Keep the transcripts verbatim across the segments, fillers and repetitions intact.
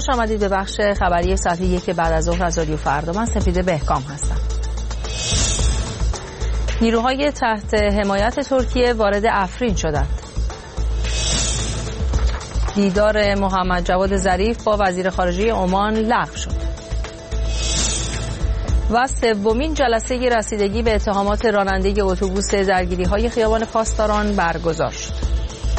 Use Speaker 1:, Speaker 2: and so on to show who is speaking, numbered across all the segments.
Speaker 1: خوش آمدید به بخش خبری ساعت یک بعد از ظهر از رادیو فردا. من سپیده بهکام هستم. نیروهای تحت حمایت ترکیه وارد افرین شدند. دیدار محمد جواد ظریف با وزیر خارجه عمان لغو شد. و سومین جلسه رسیدگی به اتهامات راننده اتوبوس درگیری‌های خیابان پاسداران برگزار شد.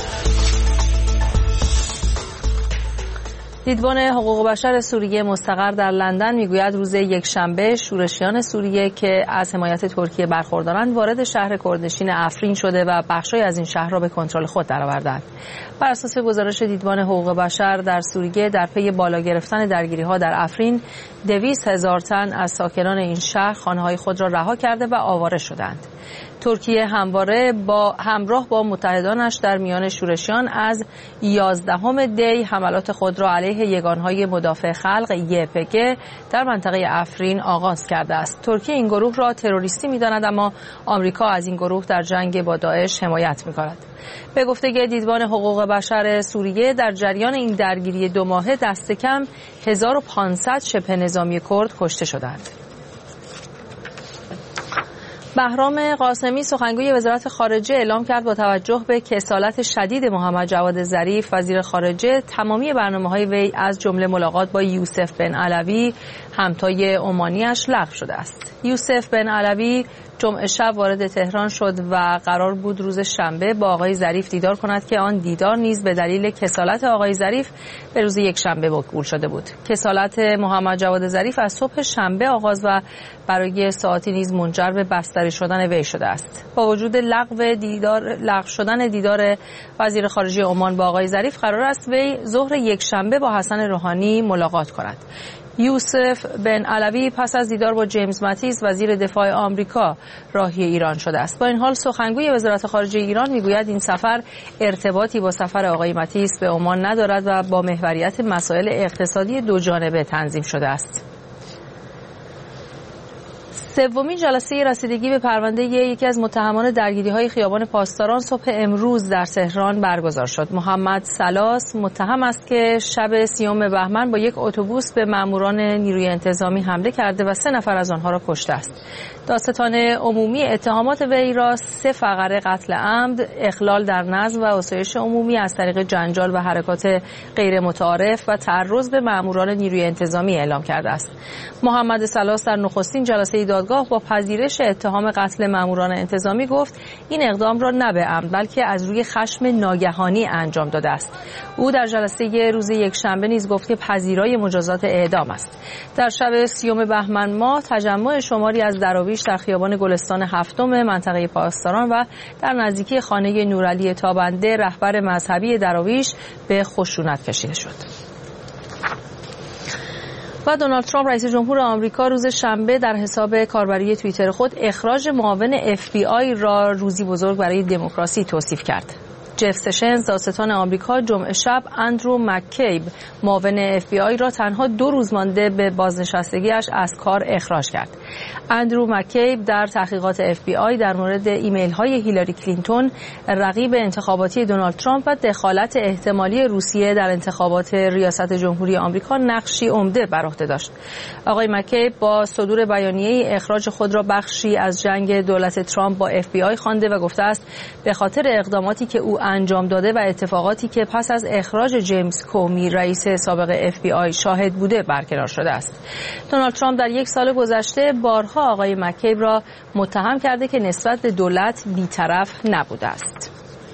Speaker 1: دیدبان حقوق بشر سوریه مستقر در لندن میگوید روز یکشنبه شورشیان سوریه که از حمایت ترکیه برخوردارند وارد شهر کردنشین افرین شده و بخشی از این شهر را به کنترل خود درآوردند. بر اساس گزارش دیدبان حقوق بشر در سوریه در پی بالا گرفتن درگیری‌ها در افرین دویست هزار تن از ساکنان این شهر خانه‌های خود را رها کرده و آواره شدند. ترکیه همواره با همراه با متحدانش در میان شورشیان از یازدهم دی حملات خود را علیه یگانهای مدافع خلق یه پی جی در منطقه افرین آغاز کرده است. ترکیه این گروه را تروریستی می‌داند، اما آمریکا از این گروه در جنگ با داعش حمایت می‌کند. به گفته دیدبان حقوق بشر سوریه در جریان این درگیری دو ماهه دست کم هزار و پانصد شبه نظامی کرد کشته شدند. بهرام قاسمی سخنگوی وزارت خارجه اعلام کرد با توجه به کسالت شدید محمد جواد ظریف وزیر خارجه تمامی برنامه‌های وی از جمله ملاقات با یوسف بن علوی همتای عمانیش لغو شده است. یوسف بن علوی جمعه شب وارد تهران شد و قرار بود روز شنبه با آقای ظریف دیدار کند که آن دیدار نیز به دلیل کسالت آقای ظریف به روز یک شنبه موکول شده بود. کسالت محمد جواد ظریف از صبح شنبه آغاز و برای ساعتی نیز منجر به بستری شدن وی شده است. با وجود لغو دیدار لغو شدن دیدار وزیر خارجه عمان با آقای ظریف قرار است وی ظهر یک شنبه با حسن روحانی ملاقات کند. یوسف بن علوی پس از دیدار با جیمز ماتیس وزیر دفاع آمریکا راهی ایران شده است. با این حال سخنگوی وزارت خارجه ایران میگوید این سفر ارتباطی با سفر آقای ماتیس به عمان ندارد و با محوریت مسائل اقتصادی دو جانبه تنظیم شده است. سومین جلسه رسیدگی به پرونده یکی از متهمان درگیری‌های خیابان پاسداران صبح امروز در تهران برگزار شد. محمد سلاس متهم است که شب سیوم بهمن با یک اتوبوس به ماموران نیروی انتظامی حمله کرده و سه نفر از آنها را کشته است. دادستان عمومی اتهامات وی را سه فقره قتل عمد، اخلال در نظم و آسایش عمومی از طریق جنجال و حرکات غیر متعارف و تعرض به ماموران نیروی انتظامی اعلام کرده است. محمد سلاس در نخستین جلسه دادگاه با پذیرش اتهام قتل ماموران انتظامی گفت این اقدام را نه به عمد بلکه از روی خشم ناگهانی انجام داده است. او در جلسه روز یکشنبه نیز گفت که پذیرای مجازات اعدام است. در شب سیوم بهمن ماه تجمع شماری از دراویش در خیابان گلستان هفتم منطقه پاسداران و در نزدیکی خانه نورعلی تابنده رهبر مذهبی دراویش به خشونت کشیده شد. و دونالد ترامپ رئیس جمهور آمریکا روز شنبه در حساب کاربری توییتر خود اخراج معاون اف بی آی را روزی بزرگ برای دموکراسی توصیف کرد. جف سشنز دادستان آمریکا جمعه شب اندرو مککیب معاون اف بی آی را تنها دو روز مانده به بازنشستگیش از کار اخراج کرد. اندرو مککیب در تحقیقات اف بی آی در مورد ایمیل های هیلاری کلینتون رقیب انتخاباتی دونالد ترامپ و دخالت احتمالی روسیه در انتخابات ریاست جمهوری آمریکا نقشی عمده بر عهده داشت. آقای مککیب با صدور بیانیه اخراج خود را بخشی از جنگ دولت ترامپ با اف بی آی خوانده و گفته است به خاطر اقداماتی که او انجام داده و اتفاقاتی که پس از اخراج جیمز کومی رئیس سابق اف بی آی شاهد بوده برقرار شده است. دونالد ترامپ در یک سال گذشته بارها آقای مککیب را متهم کرده که نسبت به دولت بی‌طرف نبوده است.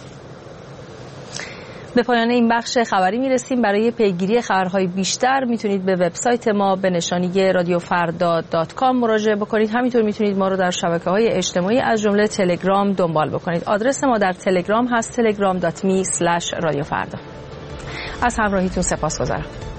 Speaker 1: به پایان این بخش خبری میرسیم. برای پیگیری خبرهای بیشتر میتونید به وبسایت ما به نشانی رادیو فردا دات کام مراجعه بکنید. همینطور میتونید ما رو در شبکه‌های اجتماعی از جمله تلگرام دنبال بکنید. آدرس ما در تلگرام هست تلگرام دات می اسلش رادیو فردا. از همراهیتون سپاسگزارم.